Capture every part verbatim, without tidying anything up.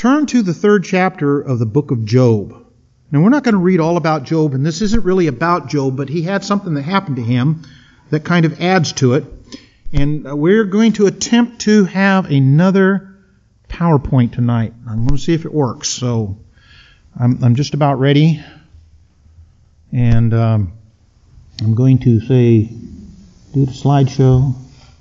turn to the third chapter of the book of Job. Now, we're not going to read all about Job, and this isn't really about Job, but he had something that happened to him that kind of adds to it. And we're going to attempt to have another PowerPoint tonight. I'm going to see if it works. So I'm, I'm just about ready. And um, I'm going to say, do the slideshow.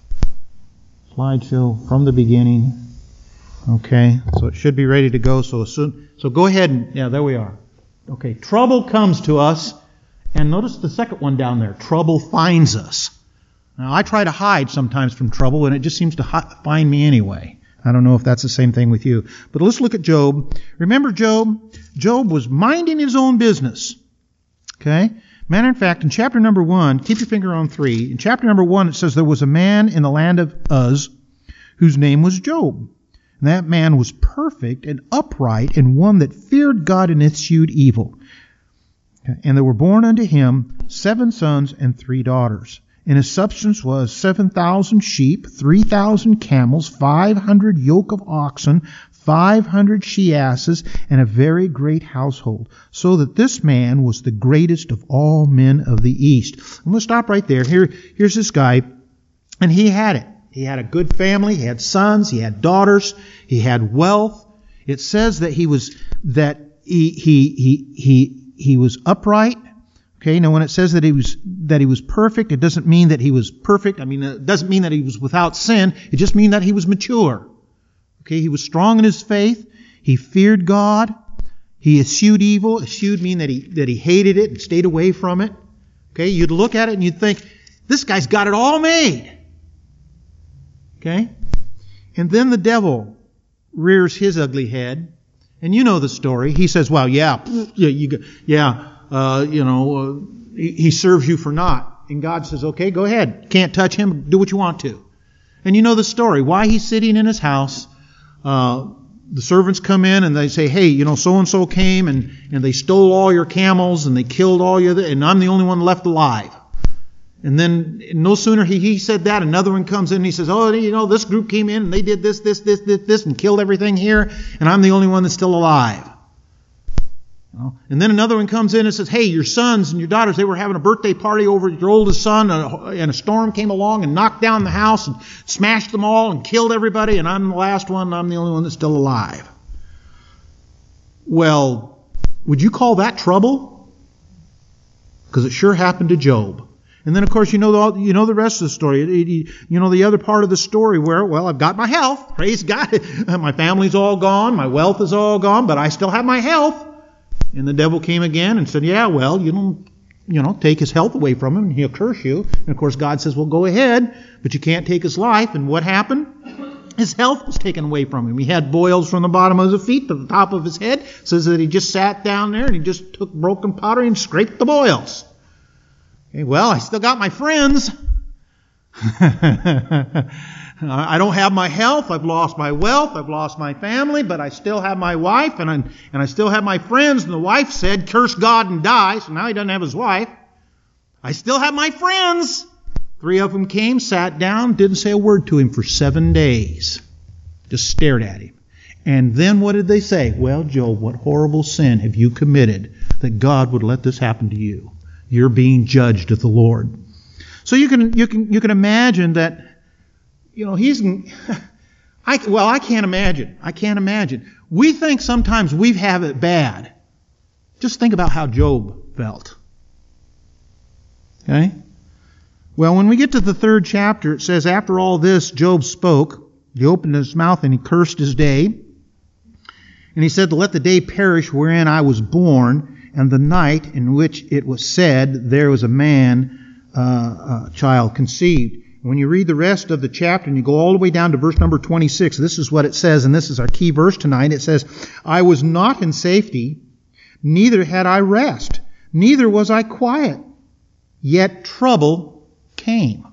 Slideshow from the beginning. Okay, so it should be ready to go. So as soon, so go ahead and, yeah, there we are. Okay, trouble comes to us, and notice the second one down there. Trouble finds us. Now, I try to hide sometimes from trouble, and it just seems to hi- find me anyway. I don't know if that's the same thing with you. But let's look at Job. Remember Job? Job was minding his own business. Okay? Matter of fact, in chapter number one, keep your finger on three. In chapter number one, it says there was a man in the land of Uz whose name was Job. And that man was perfect and upright and one that feared God and eschewed evil. And there were born unto him seven sons and three daughters. And his substance was seven thousand sheep, three thousand camels, five hundred yoke of oxen, five hundred she-asses, and a very great household. So that this man was the greatest of all men of the East. I'm going to stop right there. Here, here's this guy, and he had it. He had a good family. He had sons. He had daughters. He had wealth. It says that he was that he he he he he was upright. Okay. Now, when it says that he was that he was perfect, it doesn't mean that he was perfect. I mean, it doesn't mean that he was without sin. It just means that he was mature. Okay. He was strong in his faith. He feared God. He eschewed evil. Eschewed mean that he that he hated it and stayed away from it. Okay. You'd look at it and you'd think, this guy's got it all made. Okay? And then the devil rears his ugly head. And you know the story. He says, well, yeah, yeah, you, yeah uh, you know, uh, he, he serves you for naught. And God says, okay, go ahead. Can't touch him. Do what you want to. And you know the story. Why he's sitting in his house. Uh, the servants come in and they say, hey, you know, so-and-so came and, and they stole all your camels and they killed all your, and I'm the only one left alive. And then no sooner he, he said that, another one comes in and he says, oh, you know, this group came in and they did this, this, this, this, this, and killed everything here, and I'm the only one that's still alive. You know? And then another one comes in and says, hey, your sons and your daughters, they were having a birthday party over your oldest son, and a storm came along and knocked down the house and smashed them all and killed everybody, and I'm the last one, and I'm the only one that's still alive. Well, would you call that trouble? Because it sure happened to Job. And then, of course, you know the, you know the rest of the story. You know the other part of the story where, well, I've got my health. Praise God. My family's all gone. My wealth is all gone, but I still have my health. And the devil came again and said, yeah, well, you don't, you know, take his health away from him and he'll curse you. And, of course, God says, well, go ahead, but you can't take his life. And what happened? His health was taken away from him. He had boils from the bottom of his feet to the top of his head. It says that he just sat down there and he just took broken pottery and scraped the boils. Okay, well, I still got my friends. I don't have my health. I've lost my wealth. I've lost my family, but I still have my wife, and I, and I still have my friends. And the wife said, curse God and die. So now he doesn't have his wife. I still have my friends. Three of them came, sat down, didn't say a word to him for seven days. Just stared at him. And then what did they say? Well, Job, what horrible sin have you committed that God would let this happen to you? You're being judged of the Lord. So you can you can you can imagine that, you know, he's I well I can't imagine. I can't imagine. We think sometimes we have it bad. Just think about how Job felt. Okay? Well, when we get to the third chapter, it says, after all this, Job spoke. He opened his mouth and he cursed his day. And he said, to let the day perish wherein I was born, and the night in which it was said, there was a man, uh, a child conceived. When you read the rest of the chapter and you go all the way down to verse number twenty-six, this is what it says, and this is our key verse tonight. It says, I was not in safety, neither had I rest, neither was I quiet, yet trouble came.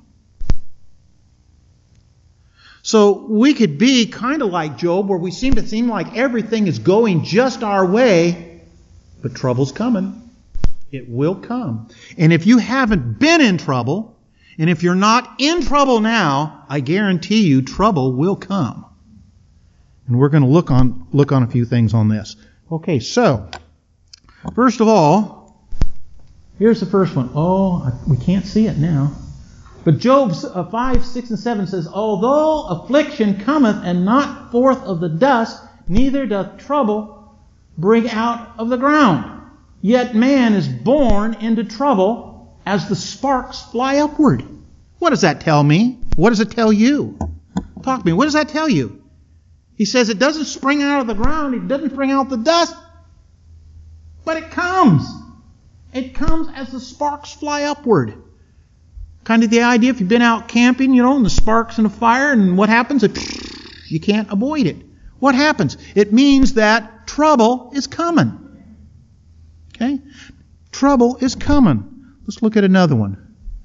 So we could be kind of like Job, where we seem to seem like everything is going just our way, but trouble's coming. It will come. And if you haven't been in trouble, and if you're not in trouble now, I guarantee you trouble will come. And we're going to look on look on a few things on this. Okay, so, first of all, here's the first one. Oh, we can't see it now. But Job five, six, and seven says, although affliction cometh and not forth of the dust, neither doth trouble bring out of the ground. Yet man is born into trouble as the sparks fly upward. What does that tell me? What does it tell you? Talk to me. What does that tell you? He says it doesn't spring out of the ground. It doesn't bring out the dust. But it comes. It comes as the sparks fly upward. Kind of the idea, if you've been out camping, you know, and the sparks in a fire, and what happens? It, you can't avoid it. What happens? It means that trouble is coming. Okay? Trouble is coming. Let's look at another one.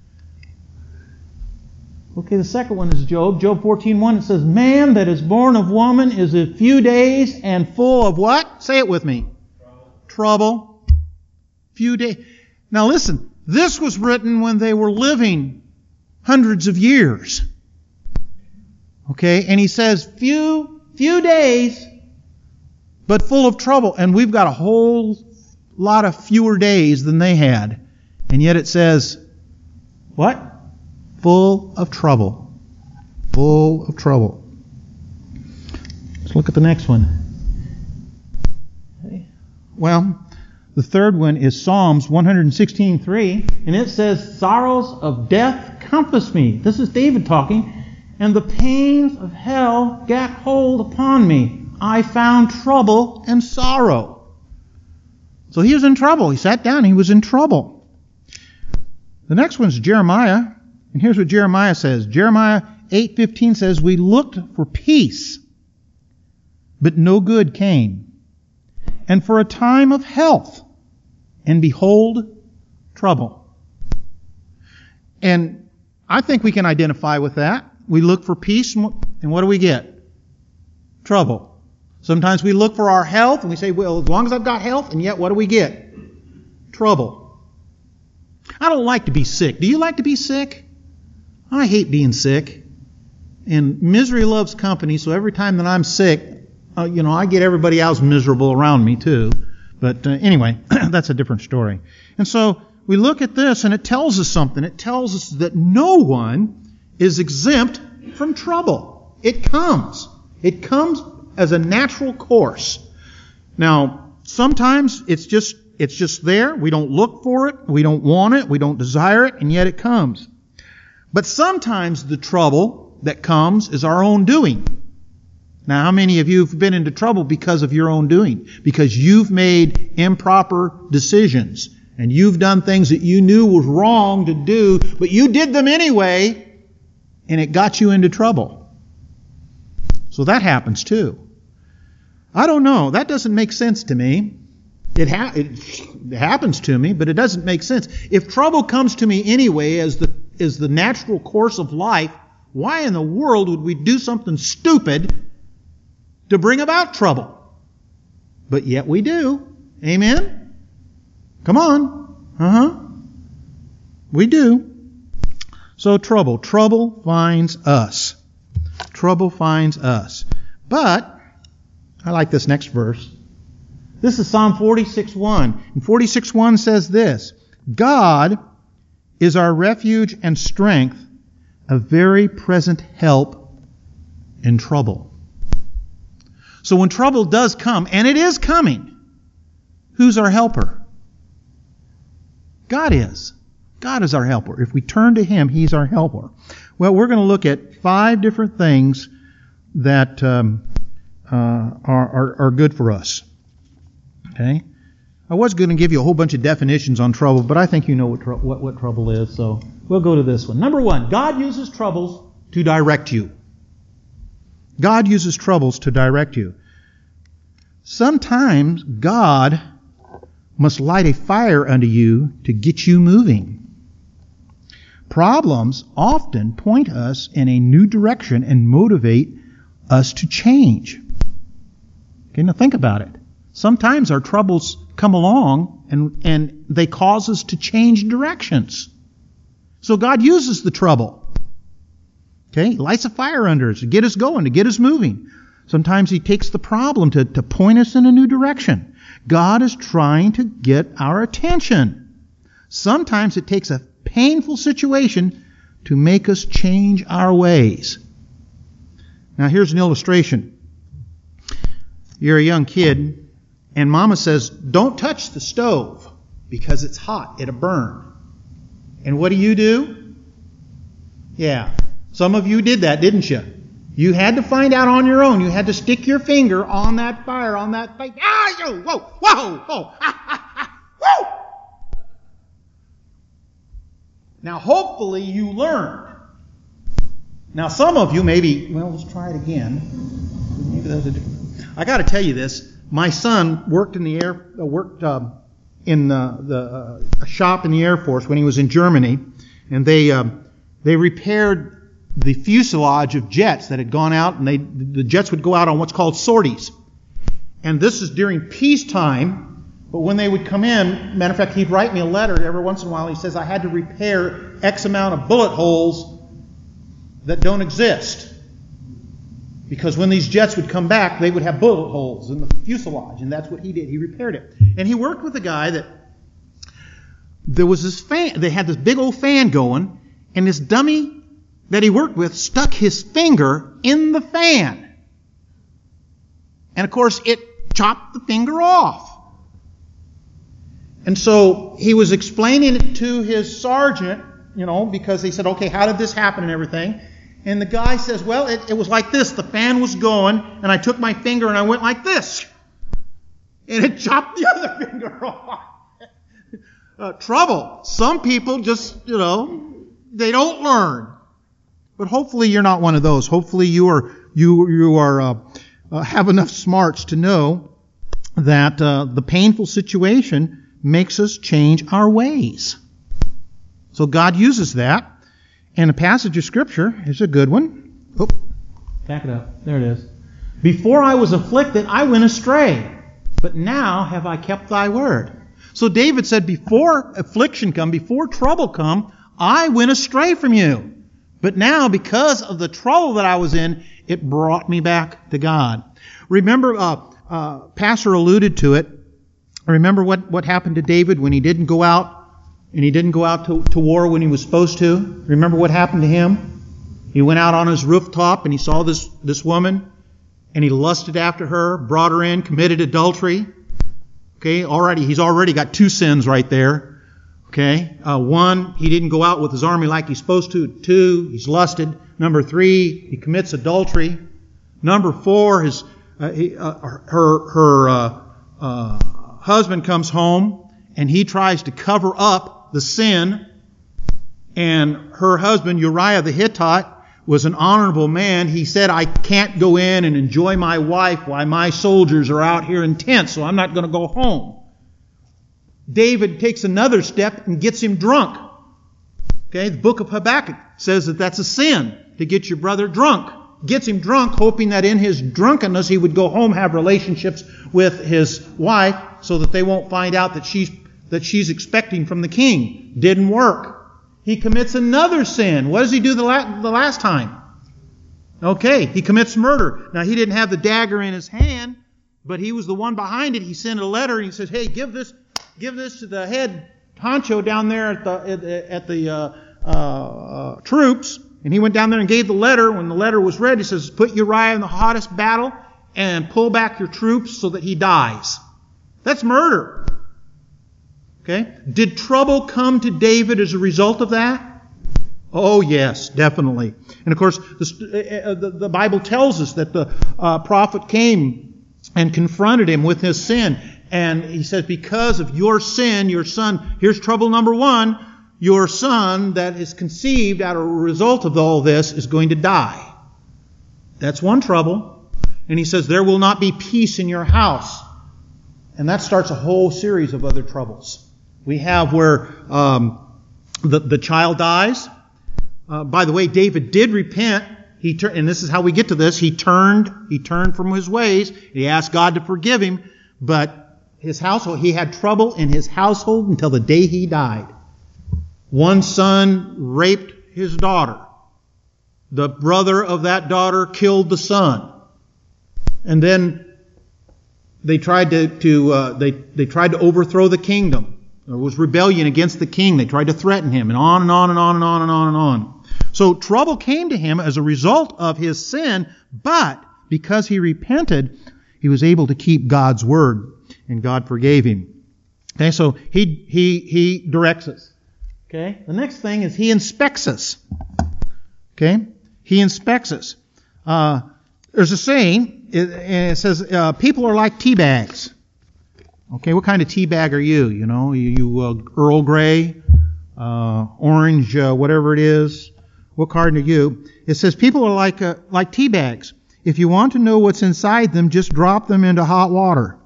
Okay, the second one is Job. Job fourteen one, it says, man that is born of woman is a few days and full of what? Say it with me. Trouble. Trouble. Few days. Now listen, this was written when they were living hundreds of years. Okay, and he says, few, few days, but full of trouble. And we've got a whole lot of fewer days than they had. And yet it says, what? Full of trouble. Full of trouble. Let's look at the next one. Okay. Well, the third one is Psalms one sixteen three, and it says, sorrows of death compass me. This is David talking. And the pains of hell gat hold upon me. I found trouble and sorrow. So he was in trouble. He sat down. He was in trouble. The next one is Jeremiah. And here's what Jeremiah says. Jeremiah eight fifteen says, we looked for peace, but no good came. And for a time of health, and behold, trouble. And I think we can identify with that. We look for peace, and what do we get? Trouble. Sometimes we look for our health, and we say, well, as long as I've got health, and yet what do we get? Trouble. I don't like to be sick. Do you like to be sick? I hate being sick. And misery loves company, so every time that I'm sick, uh, you know, I get everybody else miserable around me too. But uh, anyway, that's a different story. And so we look at this, and it tells us something. It tells us that no one is exempt from trouble. It comes. It comes as a natural course. Now, sometimes it's just it's just there. We don't look for it. We don't want it. We don't desire it, and yet it comes. But sometimes the trouble that comes is our own doing. Now, how many of you have been into trouble because of your own doing? Because you've made improper decisions, and you've done things that you knew was wrong to do, but you did them anyway, and it got you into trouble. So that happens too. I don't know. That doesn't make sense to me. It, ha- it happens to me, but it doesn't make sense. If trouble comes to me anyway as the is the natural course of life, why in the world would we do something stupid to bring about trouble? But yet we do. Amen? Come on. Uh-huh. We do. So trouble. Trouble finds us. Trouble finds us. But, I like this next verse. This is Psalm forty-six one. And forty-six one says this, God is our refuge and strength, a very present help in trouble. So when trouble does come, and it is coming, who's our helper? God is. God is our helper. If we turn to Him, He's our helper. Well, we're going to look at five different things that um, uh, are, are, are good for us. Okay? I was going to give you a whole bunch of definitions on trouble, but I think you know what, tr- what, what trouble is, so we'll go to this one. Number one, God uses troubles to direct you. God uses troubles to direct you. Sometimes God must light a fire unto you to get you moving. Problems often point us in a new direction and motivate us to change. Okay, now think about it. Sometimes our troubles come along and, and they cause us to change directions. So God uses the trouble. Okay, He lights a fire under us to get us going, to get us moving. Sometimes He takes the problem to, to point us in a new direction. God is trying to get our attention. Sometimes it takes a painful situation to make us change our ways. Now here's an illustration. You're a young kid, and Mama says, don't touch the stove because it's hot, it'll burn. And what do you do? Yeah, some of you did that, didn't you? You had to find out on your own. You had to stick your finger on that fire, on that fire. Ah, yo, whoa, whoa, whoa, ah, ah, ah, whoa. Now, hopefully you learned. Now, some of you maybe, well, let's try it again. Maybe that was a different. I got to tell you this. My son worked in the air, uh, worked uh, in uh, the uh, a shop in the Air Force when he was in Germany, and they uh, they repaired the fuselage of jets that had gone out, and they the jets would go out on what's called sorties. And this is during peacetime, but when they would come in, matter of fact, he'd write me a letter every once in a while. He says, I had to repair X amount of bullet holes that don't exist. Because when these jets would come back, they would have bullet holes in the fuselage, and that's what he did. He repaired it. And he worked with a guy that there was this fan, they had this big old fan going, and this dummy that he worked with stuck his finger in the fan. And of course, it chopped the finger off. And so he was explaining it to his sergeant, you know, because he said, okay, how did this happen and everything? And the guy says, well, it, it was like this. The fan was going, and I took my finger and I went like this. And it chopped the other finger off. uh, trouble. Some people just, you know, they don't learn. But hopefully you're not one of those. Hopefully you are you you are uh, uh, have enough smarts to know that uh, the painful situation makes us change our ways. So God uses that, and a passage of Scripture is a good one. Oh, back it up. There it is. Before I was afflicted, I went astray, but now have I kept Thy word. So David said, before affliction come, before trouble come, I went astray from You. But now, because of the trouble that I was in, it brought me back to God. Remember, uh, uh, Pastor alluded to it. Remember what, what happened to David when he didn't go out, and he didn't go out to, to war when he was supposed to? Remember what happened to him? He went out on his rooftop and he saw this, this woman, and he lusted after her, brought her in, committed adultery. Okay, already, he's already got two sins right there. Okay, uh, one, he didn't go out with his army like he's supposed to. Two, he's lusted. Number three, he commits adultery. Number four, his uh, he, uh, her her uh, uh, husband comes home and he tries to cover up the sin. And her husband, Uriah the Hittite, was an honorable man. He said, I can't go in and enjoy my wife while my soldiers are out here in tents, so I'm not going to go home. David takes another step and gets him drunk. Okay, the book of Habakkuk says that that's a sin, to get your brother drunk. Gets him drunk, hoping that in his drunkenness he would go home, have relationships with his wife, so that they won't find out that she's that she's expecting from the king. Didn't work. He commits another sin. What does he do the, la- the last time? Okay, he commits murder. Now, he didn't have the dagger in his hand, but he was the one behind it. He sent a letter and he says, hey, give this give this to the head honcho down there at the at the uh, uh, uh, troops. And he went down there and gave the letter. When the letter was read, he says, put Uriah in the hottest battle and pull back your troops so that he dies. That's murder. Okay? Did trouble come to David as a result of that? Oh, yes, definitely. And of course, the, the, the Bible tells us that the uh, prophet came and confronted him with his sin. And he says, because of your sin, your son, here's trouble number one, your son that is conceived out of a result of all this is going to die. That's one trouble. And he says, there will not be peace in your house. And that starts a whole series of other troubles. We have where um, the, the child dies. Uh, by the way, David did repent. He tur- and this is how we get to this. He turned, he turned from his ways. He asked God to forgive him. But his household, he had trouble in his household until the day he died. One son raped his daughter. The brother of that daughter killed the son. and then they tried to, to uh, they they tried to overthrow the kingdom. There was rebellion against the king. They tried to threaten him, and on and on and on and on and on and on. So trouble came to him as a result of his sin, but because he repented, he was able to keep God's word, and God forgave him. Okay, so he he he directs us. Okay, the next thing is he inspects us. Okay, he inspects us. Uh, there's a saying, it, it says, uh, people are like tea bags. Okay, what kind of tea bag are you? You know, you, you uh, Earl Grey, uh, orange, uh, whatever it is. What kind are you? It says people are like uh, like tea bags. If you want to know what's inside them, just drop them into hot water.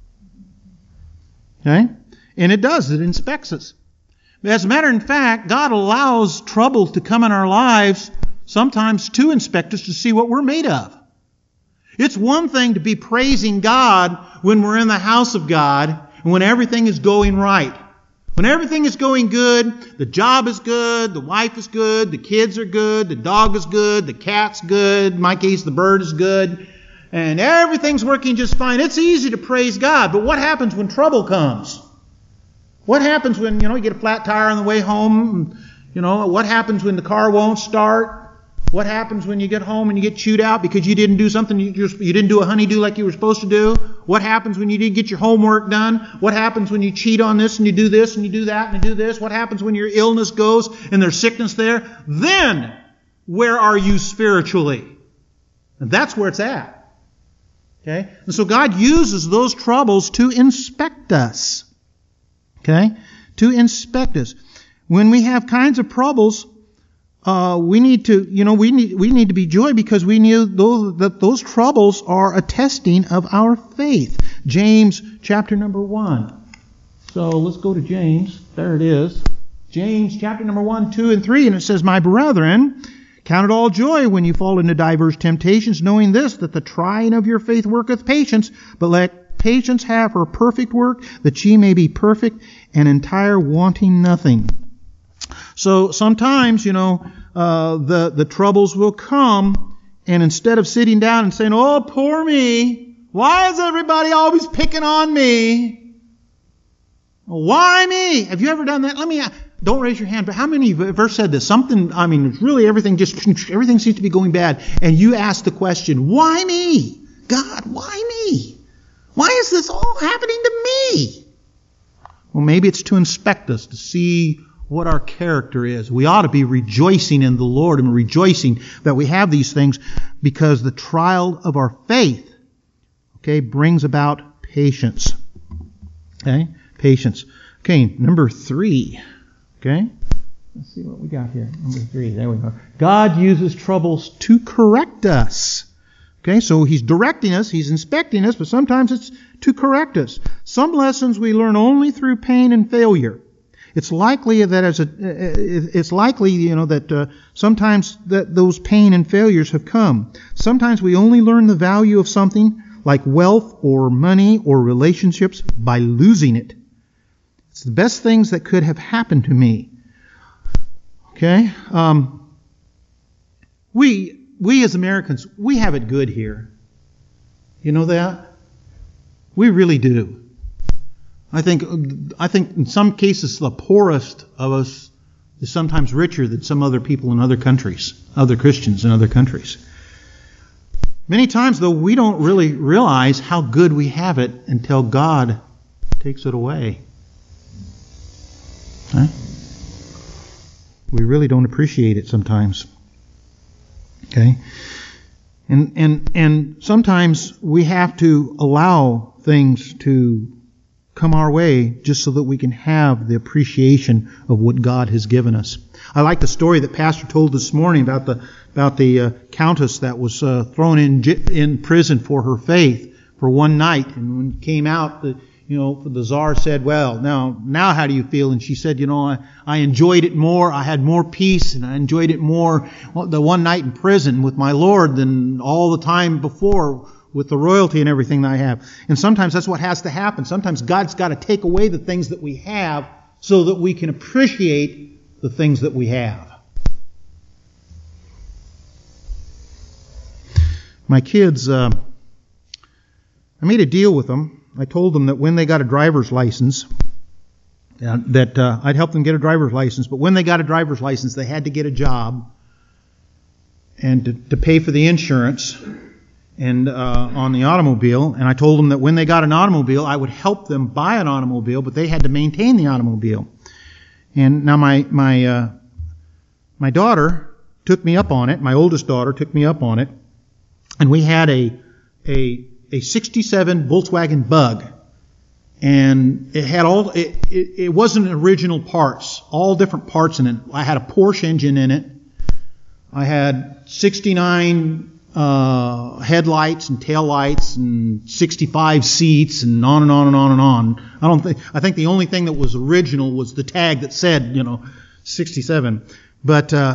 Okay, and it does. It inspects us. As a matter of fact, God allows trouble to come in our lives sometimes to inspect us to see what we're made of. It's one thing to be praising God when we're in the house of God and when everything is going right. When everything is going good, the job is good, the wife is good, the kids are good, the dog is good, the cat's good, in my case the bird is good, and everything's working just fine. It's easy to praise God, but what happens when trouble comes? What happens when, you know, you get a flat tire on the way home? You know, what happens when the car won't start? What happens when you get home and you get chewed out because you didn't do something, you, you didn't do a honeydew like you were supposed to do? What happens when you didn't get your homework done? What happens when you cheat on this and you do this and you do that and you do this? What happens when your illness goes and there's sickness there? Then, where are you spiritually? And that's where it's at. Okay? And so God uses those troubles to inspect us. Okay? To inspect us. When we have kinds of troubles, Uh, we need to, you know, we need we need to be joy because we knew those, that those troubles are a testing of our faith. James chapter number one. So let's go to James. There it is. James chapter number one, two, and three, and it says, "My brethren, count it all joy when you fall into diverse temptations, knowing this, that the trying of your faith worketh patience. But let patience have her perfect work, that ye may be perfect and entire, wanting nothing." So sometimes, you know, uh, the, the troubles will come, and instead of sitting down and saying, "Oh, poor me, why is everybody always picking on me? Why me?" Have you ever done that? Let me, don't raise your hand, but how many have ever said this? Something, I mean, really everything just, everything seems to be going bad, and you ask the question, why me? God, why me? Why is this all happening to me? Well, maybe it's to inspect us, to see what our character is. We ought to be rejoicing in the Lord and rejoicing that we have these things because the trial of our faith, okay, brings about patience. Okay, patience. Okay, number three. Okay, let's see what we got here. Number three, there we go. God uses troubles to correct us. Okay, so He's directing us, He's inspecting us, but sometimes it's to correct us. Some lessons we learn only through pain and failure. It's likely that as a, it's likely, you know, that uh, sometimes that those pain and failures have come. Sometimes we only learn the value of something like wealth or money or relationships by losing it. It's the best things that could have happened to me. Okay, um, we we as Americans, we have it good here. You know that? We really do. I think I think in some cases the poorest of us is sometimes richer than some other people in other countries, other Christians in other countries. Many times, though, we don't really realize how good we have it until God takes it away. Huh? We really don't appreciate it sometimes. Okay? And and and sometimes we have to allow things to come our way just so that we can have the appreciation of what God has given us. I like the story that Pastor told this morning about the about the uh, countess that was uh, thrown in in prison for her faith for one night, and when it came out, the you know the Tsar said, "Well, now now how do you feel?" And she said, "You know, I, I enjoyed it more. I had more peace, and I enjoyed it more the one night in prison with my Lord than all the time before with the royalty and everything that I have." And sometimes that's what has to happen. Sometimes God's got to take away the things that we have so that we can appreciate the things that we have. My kids, uh, I made a deal with them. I told them that when they got a driver's license, uh, that uh, I'd help them get a driver's license, but when they got a driver's license, they had to get a job and to, to pay for the insurance and uh, on the automobile. And I told them that when they got an automobile, I would help them buy an automobile, but they had to maintain the automobile. And now my my uh, my daughter took me up on it. My oldest daughter took me up on it, and we had a a a sixty-seven Volkswagen Bug, and it had all it, it it wasn't original parts, all different parts in it. I had a Porsche engine in it. I had sixty-nine uh, headlights and taillights and sixty-five seats and on and on and on and on. I don't think I think the only thing that was original was the tag that said, you know, sixty-seven. But uh,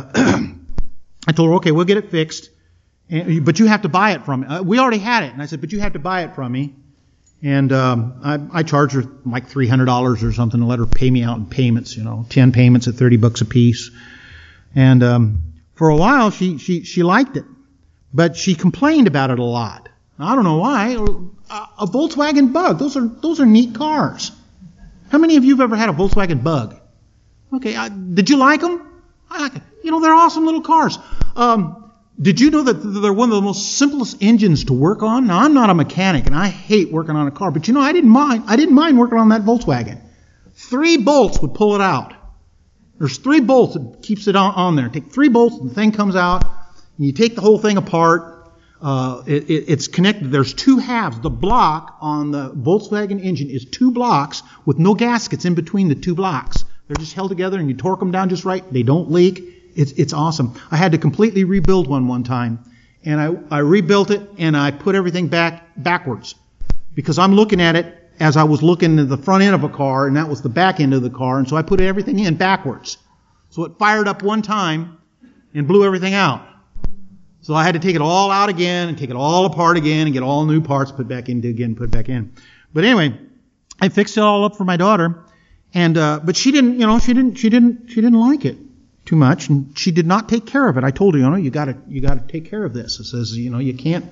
I told her, okay, we'll get it fixed, and, but you have to buy it from me. Uh, we already had it, and I said, but you have to buy it from me. And um, I, I charged her like three hundred dollars or something to let her pay me out in payments, you know, ten payments at thirty bucks a piece. And um, for a while, she, she, she liked it, but she complained about it a lot. I don't know why. A, a Volkswagen Bug, those are those are neat cars. How many of you have ever had a Volkswagen Bug? Okay, I, did you like them? I like it. You know, they're awesome little cars. Um, did you know that they're one of the most simplest engines to work on? Now, I'm not a mechanic, and I hate working on a car, but you know, I didn't mind. I didn't mind working on that Volkswagen. Three bolts would pull it out. There's three bolts that keeps it on, on there. Take three bolts, and the thing comes out. And you take the whole thing apart. Uh, it, it, it's connected. There's two halves. The block on the Volkswagen engine is two blocks with no gaskets in between the two blocks. They're just held together, and you torque them down just right. They don't leak. It's, it's awesome. I had to completely rebuild one one time, and I, I rebuilt it, and I put everything back backwards because I'm looking at it as I was looking at the front end of a car, and that was the back end of the car, and so I put everything in backwards. So it fired up one time and blew everything out. So I had to take it all out again and take it all apart again and get all new parts put back into again, put back in. But anyway, I fixed it all up for my daughter. And uh, but she didn't, you know, she didn't, she didn't, she didn't like it too much, and she did not take care of it. I told her, you know, you got to, you got to take care of this. It says, you know, you can't.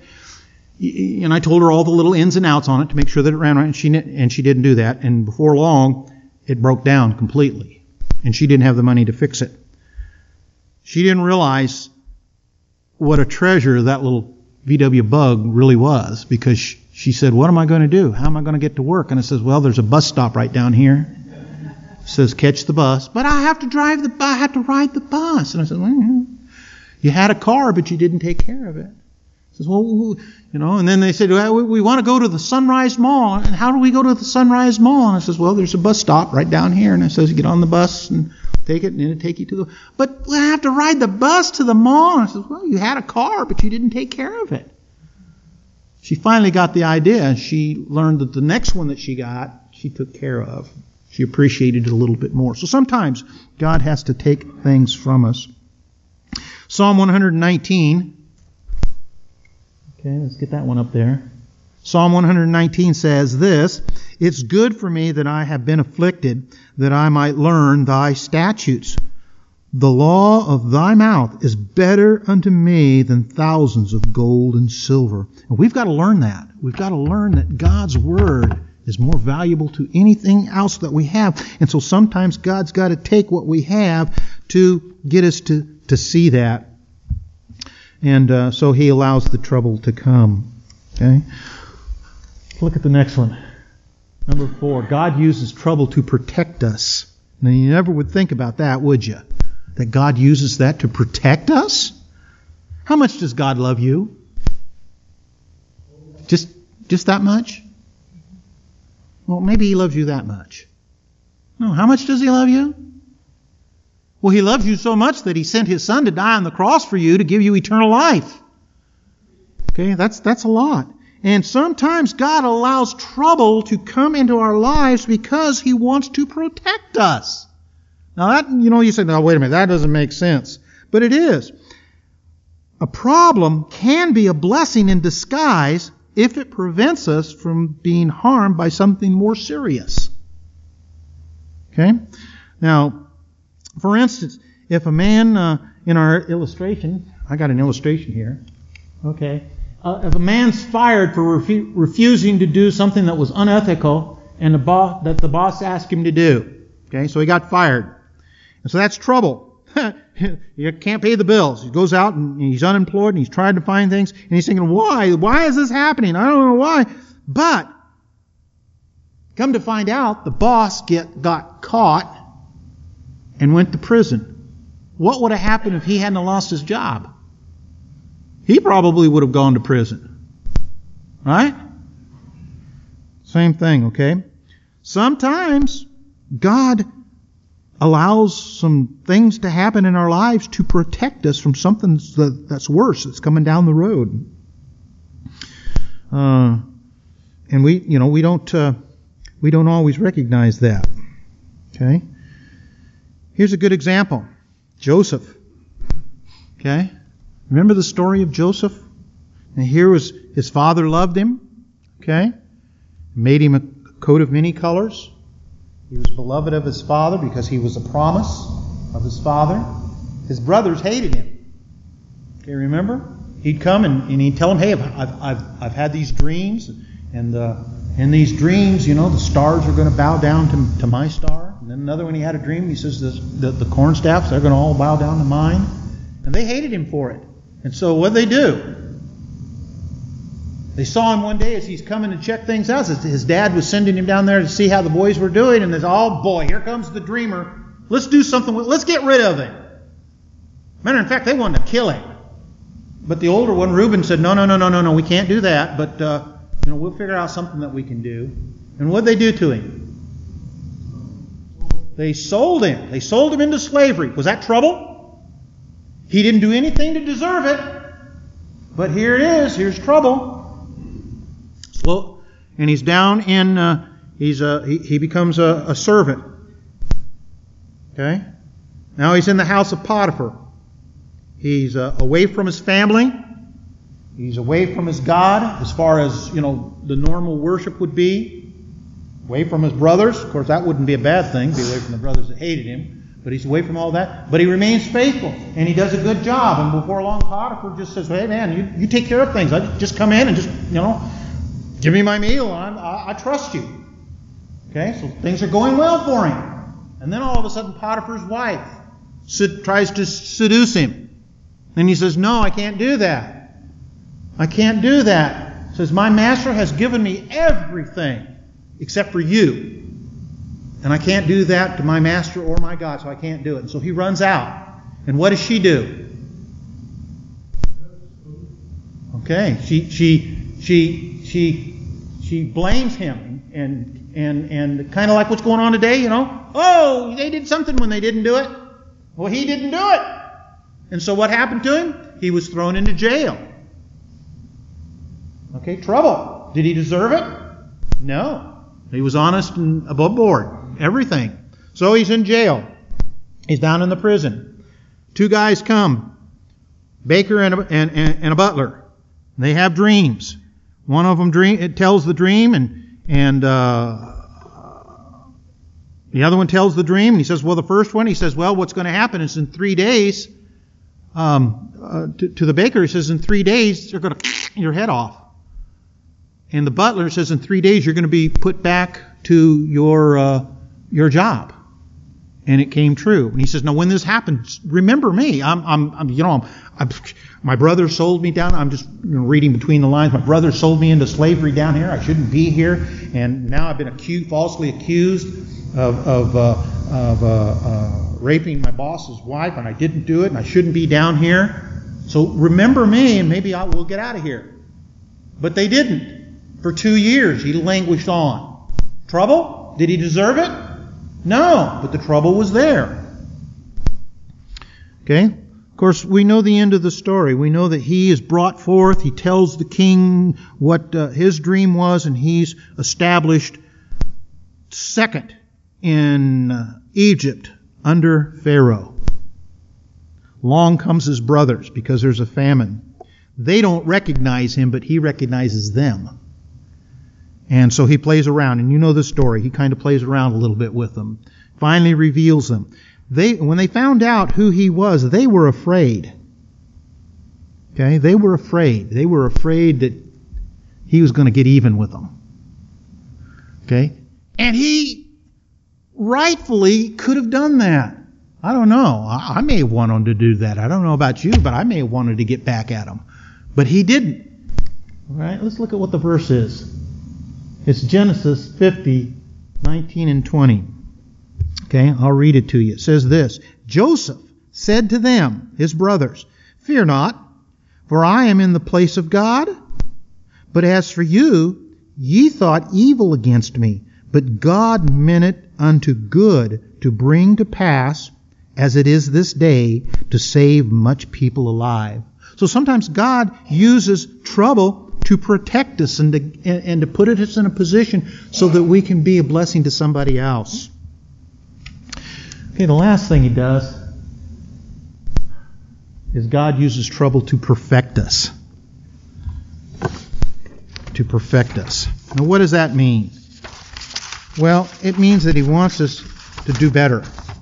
And I told her all the little ins and outs on it to make sure that it ran right, and she and she didn't do that. And before long, it broke down completely, and she didn't have the money to fix it. She didn't realize what a treasure that little V W Bug really was, because she, she said, "What am I going to do? How am I going to get to work?" And I says, "Well, there's a bus stop right down here." Says, catch the bus. But I have to drive the, I have to ride the bus. And I said, well, you had a car, but you didn't take care of it. Says, well, you know, and then they said, well, we, we want to go to the Sunrise Mall. And how do we go to the Sunrise Mall? And I says, well, there's a bus stop right down here. And I says, get on the bus and take it, and it'll take you to the, but I have to ride the bus to the mall. And I says, well, you had a car, but you didn't take care of it. She finally got the idea. She learned that the next one that she got, she took care of. She appreciated it a little bit more. So sometimes God has to take things from us. Psalm one nineteen. Okay, let's get that one up there. Psalm one nineteen says this, "It's good for me that I have been afflicted, that I might learn thy statutes. The law of thy mouth is better unto me than thousands of gold and silver." And we've got to learn that. We've got to learn that God's Word is more valuable to anything else that we have. And so sometimes God's got to take what we have to get us to, to see that. And uh, so He allows the trouble to come. Okay? Look at the next one. Number four, God uses trouble to protect us. Now, you never would think about that, would you? That God uses that to protect us? How much does God love you? Just, just that much? Well, maybe He loves you that much. No, how much does He love you? Well, He loves you so much that He sent His Son to die on the cross for you to give you eternal life. Okay, that's that's a lot. And sometimes God allows trouble to come into our lives because He wants to protect us. Now that, you know, you say, no, wait a minute, that doesn't make sense. But it is. A problem can be a blessing in disguise if it prevents us from being harmed by something more serious. Okay? Now, for instance, if a man, uh, in our illustration, I got an illustration here, okay, uh, if a man's fired for refu- refusing to do something that was unethical and the boss, that the boss asked him to do. Okay, so he got fired. And so that's trouble. You can't pay the bills. He goes out and he's unemployed and he's trying to find things and he's thinking, why? Why is this happening? I don't know why. But come to find out, the boss get got caught and went to prison. What would have happened if he hadn't lost his job? He probably would have gone to prison. Right? Same thing, okay? Sometimes God allows some things to happen in our lives to protect us from something that's worse, that's coming down the road. Uh, and we, you know, we don't, uh, we don't always recognize that. Okay? Here's a good example. Joseph. Okay? Remember the story of Joseph? And here was his father loved him. Okay? Made him a coat of many colors. He was beloved of his father because he was a promise of his father. His brothers hated him. Okay, remember? He'd come and, and he'd tell them, hey, I've, I've, I've had these dreams, and uh, in these dreams, you know, the stars are going to bow down to, to my star. And then another one, he had a dream, he says the, the, the corn staffs, they're going to all bow down to mine. And they hated him for it. And so what did they do? They saw him one day as he's coming to check things out. His dad was sending him down there to see how the boys were doing. And they said, oh boy, here comes the dreamer. Let's do something with, let's get rid of him. Matter of fact, they wanted to kill him. But the older one, Reuben, said, no, no, no, no, no, no, we can't do that. But, uh, you know, we'll figure out something that we can do. And what did they do to him? They sold him. They sold him into slavery. Was that trouble? He didn't do anything to deserve it. But here it is. Here's trouble. Well, and he's down in, uh, he's uh, he, he becomes a, a servant. Okay? Now he's in the house of Potiphar. He's uh, away from his family. He's away from his God as far as, you know, the normal worship would be. Away from his brothers. Of course, that wouldn't be a bad thing, be away from the brothers that hated him. But he's away from all that. But he remains faithful. And he does a good job. And before long, Potiphar just says, hey man, you, you take care of things. I just come in and just, you know, give me my meal. I'm, I, I trust you. Okay, so things are going well for him. And then all of a sudden, Potiphar's wife sed- tries to seduce him. And he says, no, I can't do that. I can't do that. He says, my master has given me everything except for you. And I can't do that to my master or my God, so I can't do it. And so he runs out. And what does she do? Okay, she she she she she blames him and and and kind of like what's going on today, you know. Oh, they did something when they didn't do it. Well, he didn't do it. And so what happened to him? He was thrown into jail. Okay, trouble. Did he deserve it? No. He was honest and above board. Everything. So he's in jail. He's down in the prison. Two guys come. Baker and a, and, and, and a butler. They have dreams. One of them dream, it tells the dream, and and uh, the other one tells the dream. And he says, well, the first one, he says, well, what's going to happen is in three days, um, uh, to, to the baker, he says, in three days, they're going to your head off. And the butler says, in three days, you're going to be put back to your uh, your job. And it came true. And he says, now when this happens, remember me. I'm, I'm, I'm you know, I'm, I'm, my brother sold me down. I'm just you know, reading between the lines. My brother sold me into slavery down here. I shouldn't be here. And now I've been accused, falsely accused of, of, uh, of uh, uh, raping my boss's wife, and I didn't do it, and I shouldn't be down here. So remember me, and maybe I will get out of here. But they didn't. For two years, he languished on. Trouble? Did he deserve it? No, but the trouble was there. Okay? Of course, we know the end of the story. We know that he is brought forth. He tells the king what uh, his dream was, and he's established second in uh, Egypt under Pharaoh. Along comes his brothers because there's a famine. They don't recognize him, but he recognizes them. And so he plays around, and you know the story. He kind of plays around a little bit with them. Finally reveals them. They, when they found out who he was, they were afraid. Okay? They were afraid. They were afraid that he was going to get even with them. Okay? And he rightfully could have done that. I don't know. I, I may have wanted to do that. I don't know about you, but I may have wanted to get back at him. But he didn't. All right? Let's look at what the verse is. It's Genesis fifty, nineteen and twenty. Okay? I'll read it to you. It says this, Joseph said to them, his brothers, fear not, for I am in the place of God. But as for you, ye thought evil against me, but God meant it unto good to bring to pass, as it is this day, to save much people alive. So sometimes God uses trouble to protect us and to, and, and to put us in a position so that we can be a blessing to somebody else. Okay, the last thing he does is God uses trouble to perfect us. To perfect us. Now, what does that mean? Well, it means that he wants us to do better.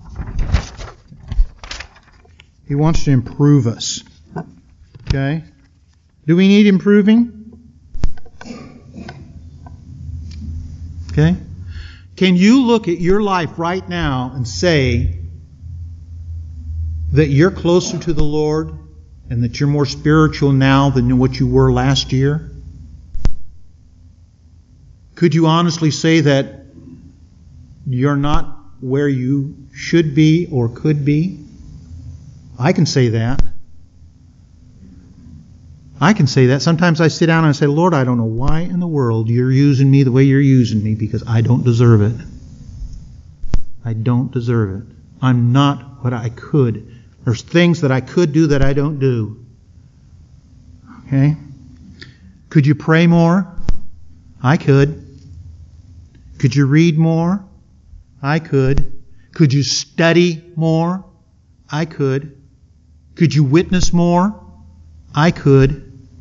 He wants to improve us. Okay? Do we need improving? Okay? Can you look at your life right now and say that you're closer to the Lord and that you're more spiritual now than what you were last year? Could you honestly say that you're not where you should be or could be? I can say that. I can say that. Sometimes I sit down and I say, Lord, I don't know why in the world you're using me the way you're using me, because I don't deserve it. I don't deserve it. I'm not what I could. There's things that I could do that I don't do. Okay? Could you pray more? I could. Could you read more? I could. Could you study more? I could. Could you witness more? I could.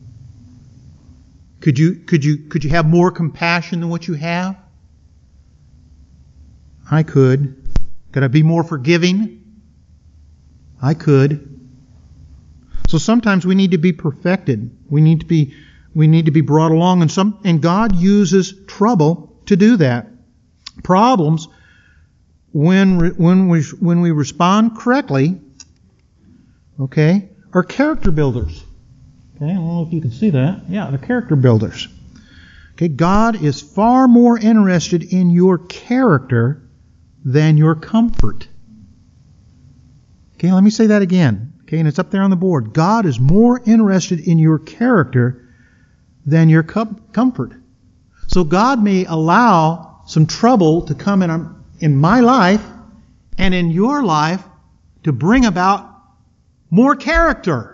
Could you could you could you have more compassion than what you have? I could. Could I be more forgiving? I could. So sometimes we need to be perfected. We need to be we need to be brought along, and some and God uses trouble to do that. Problems, when when we when we respond correctly, okay, are character builders. Okay, I don't know if you can see that. Yeah, they're character builders. Okay, God is far more interested in your character than your comfort. Okay, let me say that again. Okay, and it's up there on the board. God is more interested in your character than your com- comfort. So God may allow some trouble to come in, in my life and in your life to bring about more character.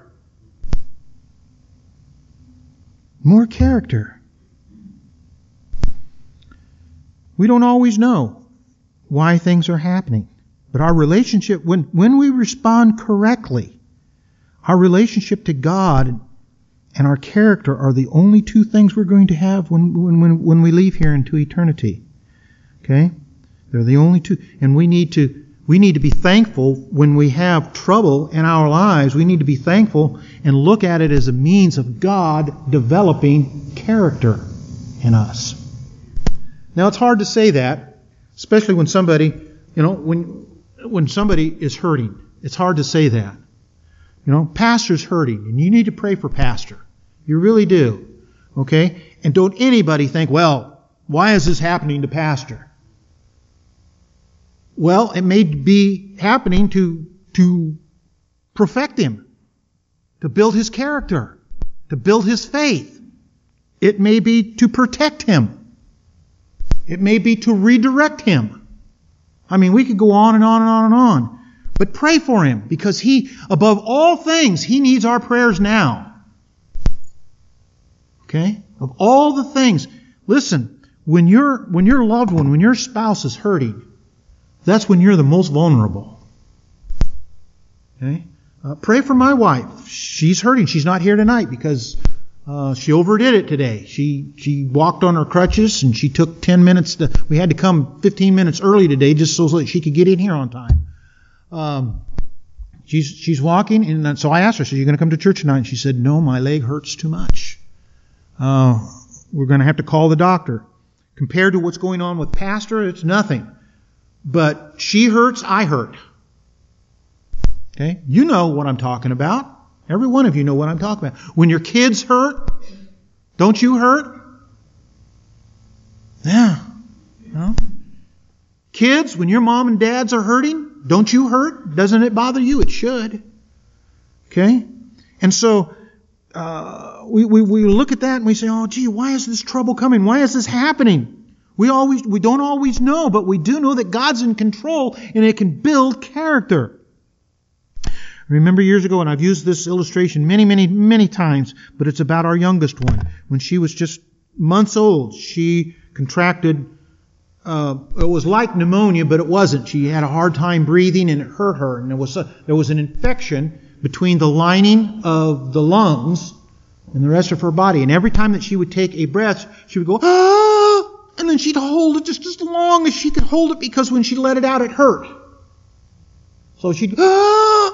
More character. We don't always know why things are happening. But our relationship, when, when we respond correctly, our relationship to God and our character are the only two things we're going to have when, when, when, when we leave here into eternity. Okay? They're the only two. And we need to we need to be thankful when we have trouble in our lives. We need to be thankful and look at it as a means of God developing character in us. Now, it's hard to say that, especially when somebody, you know, when when somebody is hurting. It's hard to say that. You know, pastor's hurting, and you need to pray for pastor. You really do. Okay? And don't anybody think, well, why is this happening to pastor? Well, it may be happening to, to perfect him, to build his character, to build his faith. It may be to protect him. It may be to redirect him. I mean, we could go on and on and on and on. But pray for him, because he, above all things, he needs our prayers now. Okay? Of all the things. Listen, when your when your loved one, when your spouse is hurting, that's when you're the most vulnerable. Okay? Uh, pray for my wife. She's hurting. She's not here tonight because uh, she overdid it today. She she walked on her crutches and she took ten minutes to. We had to come fifteen minutes early today just so that she could get in here on time. Um, She's she's walking, and so I asked her, so you're going to come to church tonight? And she said, no, my leg hurts too much. Uh, we're going to have to call the doctor. Compared to what's going on with Pastor, it's nothing. But she hurts, I hurt. Okay? You know what I'm talking about. Every one of you know what I'm talking about. When your kids hurt, don't you hurt? Yeah. No? Kids, when your mom and dads are hurting, don't you hurt? Doesn't it bother you? It should. Okay? And so, uh, we, we, we look at that and we say, oh, gee, why is this trouble coming? Why is this happening? We always, we don't always know, but we do know that God's in control and it can build character. I remember years ago, and I've used this illustration many, many, many times, but it's about our youngest one. When she was just months old, she contracted Uh, it was like pneumonia, but it wasn't. She had a hard time breathing, and it hurt her. And there was a, there was an infection between the lining of the lungs and the rest of her body. And every time that she would take a breath, she would go, ah! And then she'd hold it just as long as she could hold it, because when she let it out, it hurt. So she'd, ah!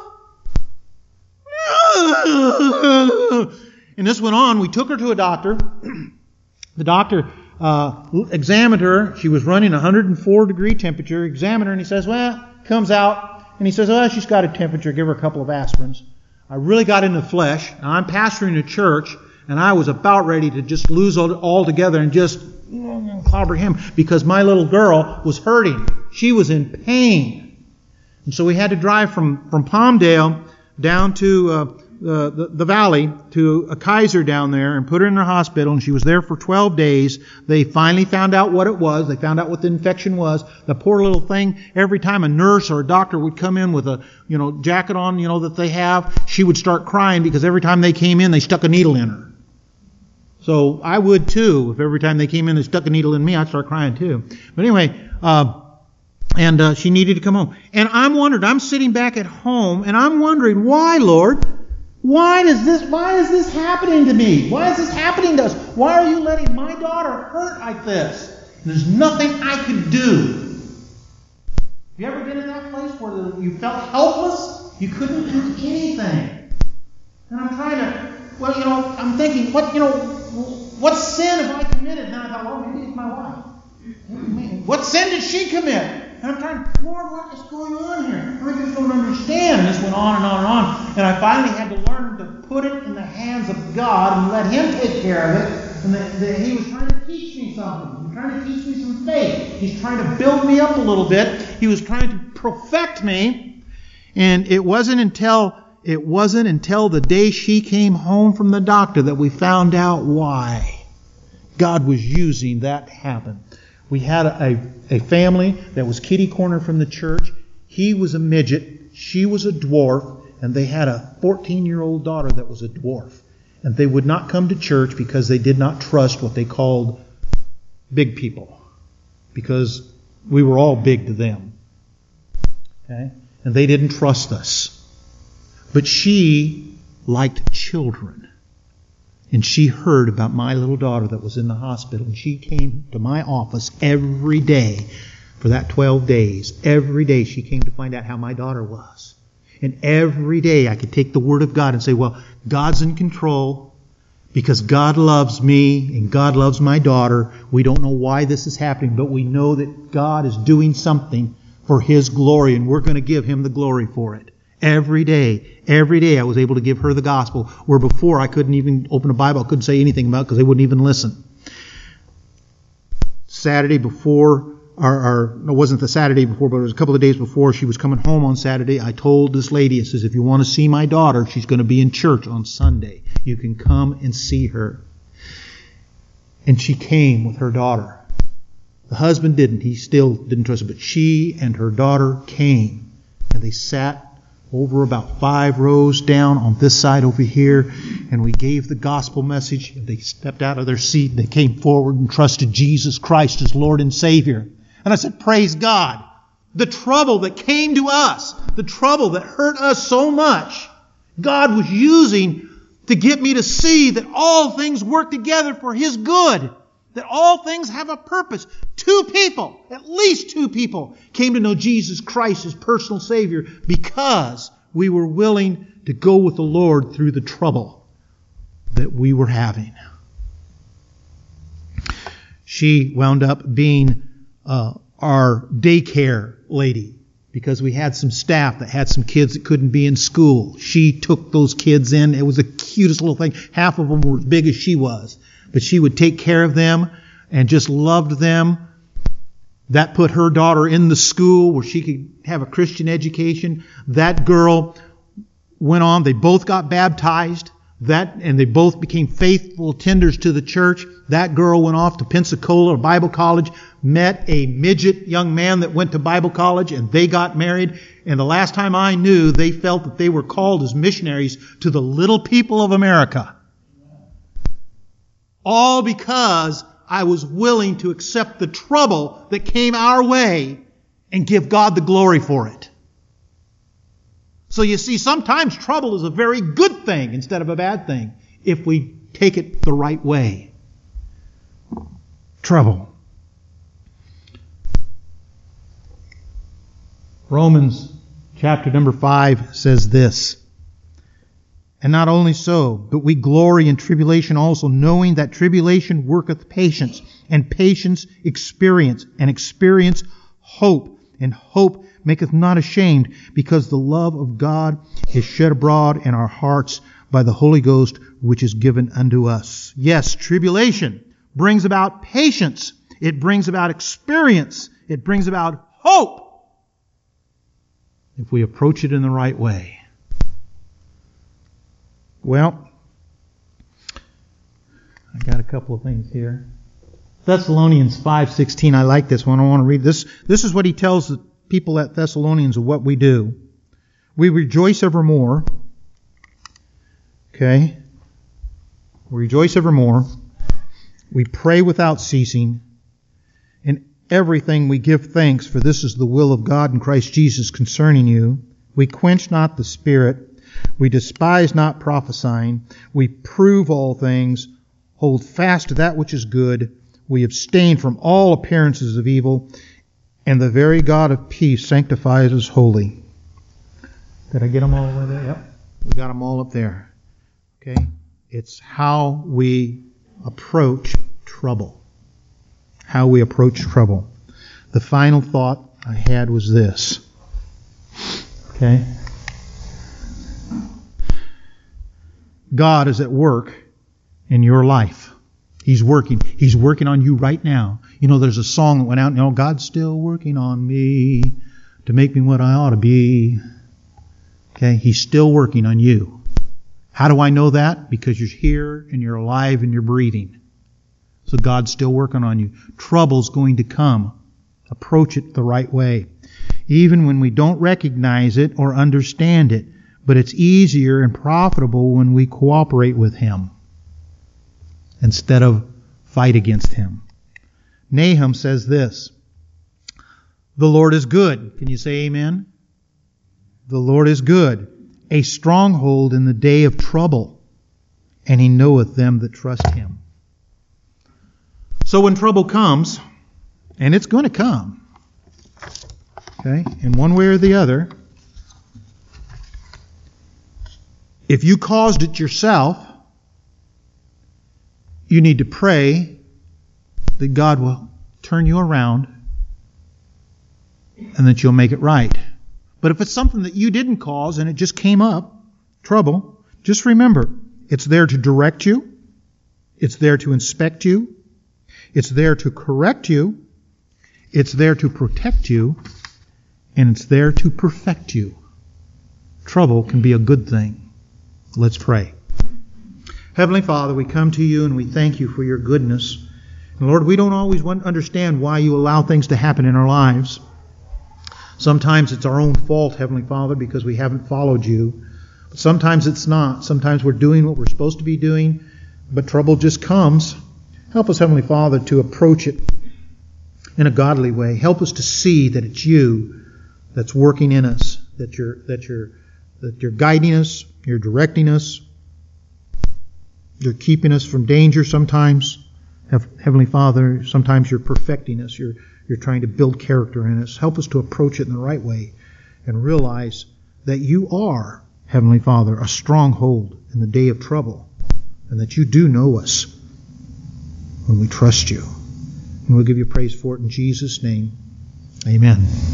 And this went on. We took her to a doctor. The doctor Uh, examined her. She was running one hundred four degree temperature. Examined her, and he says, well, comes out, and he says, oh, she's got a temperature. Give her a couple of aspirins. I really got into the flesh. Now, I'm pastoring a church, and I was about ready to just lose all, all together and just clobber him, because my little girl was hurting. She was in pain. And so we had to drive from, from Palmdale down to uh, The, the, the valley to a Kaiser down there and put her in the hospital, and she was there for twelve days. They finally found out what it was. They found out what the infection was. The poor little thing, every time a nurse or a doctor would come in with a, you know, jacket on, you know, that they have, she would start crying, because every time they came in, they stuck a needle in her. So I would too. If every time they came in, they stuck a needle in me, I'd start crying too. But anyway, uh, and uh, she needed to come home. And I'm wondering, I'm sitting back at home, and I'm wondering, why, Lord? Why does this, why is this happening to me? Why is this happening to us? Why are you letting my daughter hurt like this? And there's nothing I could do. Have you ever been in that place where you felt helpless? You couldn't do anything. And I'm trying to, well, you know, I'm thinking, what, you know, what sin have I committed? And I thought, well, maybe it's my wife. What sin did she commit? And I'm trying, Lord, what is going on here? I just don't understand. And this went on and on and on. And I finally had to learn to put it in the hands of God and let Him take care of it. And that, that He was trying to teach me something. He was trying to teach me some faith. He's trying to build me up a little bit. He was trying to perfect me. And it wasn't until it wasn't until the day she came home from the doctor that we found out why God was using that to happen. We had a, a family that was kitty corner from the church. He was a midget. She was a dwarf. And they had a fourteen-year-old daughter that was a dwarf. And they would not come to church because they did not trust what they called big people. Because we were all big to them. Okay? And they didn't trust us. But she liked children. And she heard about my little daughter that was in the hospital. And she came to my office every day for that twelve days. Every day she came to find out how my daughter was. And every day I could take the Word of God and say, well, God's in control because God loves me and God loves my daughter. We don't know why this is happening, but we know that God is doing something for His glory, and we're going to give Him the glory for it. Every day, every day I was able to give her the gospel, where before I couldn't even open a Bible, I couldn't say anything about it because they wouldn't even listen. Saturday before, or, or no, it wasn't the Saturday before, but it was a couple of days before she was coming home on Saturday, I told this lady, I says, if you want to see my daughter, she's going to be in church on Sunday. You can come and see her. And she came with her daughter. The husband didn't. He still didn't trust her, but she and her daughter came, and they sat over about five rows down on this side over here, and we gave the gospel message, and they stepped out of their seat and they came forward and trusted Jesus Christ as Lord and Savior. And I said, praise God. The trouble that came to us, the trouble that hurt us so much, God was using to get me to see that all things work together for His good. That all things have a purpose. Two people, at least two people, came to know Jesus Christ as personal Savior because we were willing to go with the Lord through the trouble that we were having. She wound up being uh, our daycare lady because we had some staff that had some kids that couldn't be in school. She took those kids in. It was the cutest little thing. Half of them were as big as she was. But she would take care of them and just loved them. That put her daughter in the school where she could have a Christian education. That girl went on. They both got baptized. That and they both became faithful tenders to the church. That girl went off to Pensacola Bible College, met a midget young man that went to Bible college, and they got married. And the last time I knew, they felt that they were called as missionaries to the little people of America. All because I was willing to accept the trouble that came our way and give God the glory for it. So you see, sometimes trouble is a very good thing instead of a bad thing if we take it the right way. Trouble. Romans chapter number five says this. And not only so, but we glory in tribulation also, knowing that tribulation worketh patience, and patience experience, and experience hope, and hope maketh not ashamed, because the love of God is shed abroad in our hearts by the Holy Ghost, which is given unto us. Yes, tribulation brings about patience. It brings about experience. It brings about hope if we approach it in the right way. Well, I got a couple of things here. Thessalonians five sixteen, I like this one. I want to read this. This is what he tells the people at Thessalonians of what we do. We rejoice evermore. Okay? We rejoice evermore. We pray without ceasing. In everything we give thanks, for this is the will of God in Christ Jesus concerning you. We quench not the Spirit. We despise not prophesying. We prove all things. Hold fast to that which is good. We abstain from all appearances of evil. And the very God of peace sanctifies us wholly. Did I get them all over there? Yep. We got them all up there. Okay? It's how we approach trouble. How we approach trouble. The final thought I had was this. Okay? God is at work in your life. He's working. He's working on you right now. You know, there's a song that went out, you know, God's still working on me to make me what I ought to be. Okay? He's still working on you. How do I know that? Because you're here and you're alive and you're breathing. So God's still working on you. Trouble's going to come. Approach it the right way. Even when we don't recognize it or understand it. But it's easier and profitable when we cooperate with Him instead of fight against Him. Nahum says this. The Lord is good. Can you say amen? The Lord is good, a stronghold in the day of trouble, and He knoweth them that trust Him. So when trouble comes, and it's going to come, okay, in one way or the other, if you caused it yourself, you need to pray that God will turn you around and that you'll make it right. But if it's something that you didn't cause and it just came up, trouble, just remember, it's there to direct you. It's there to inspect you. It's there to correct you. It's there to protect you. And it's there to perfect you. Trouble can be a good thing. Let's pray. Heavenly Father, we come to you and we thank you for your goodness. And Lord, we don't always understand why you allow things to happen in our lives. Sometimes it's our own fault, Heavenly Father, because we haven't followed you. But sometimes it's not. Sometimes we're doing what we're supposed to be doing, but trouble just comes. Help us, Heavenly Father, to approach it in a godly way. Help us to see that it's you that's working in us, that you're that you're that you're guiding us, you're directing us, you're keeping us from danger sometimes. Heavenly Father, sometimes you're perfecting us. You're you're trying to build character in us. Help us to approach it in the right way and realize that you are, Heavenly Father, a stronghold in the day of trouble, and that you do know us when we trust you. And we'll give you praise for it in Jesus' name. Amen.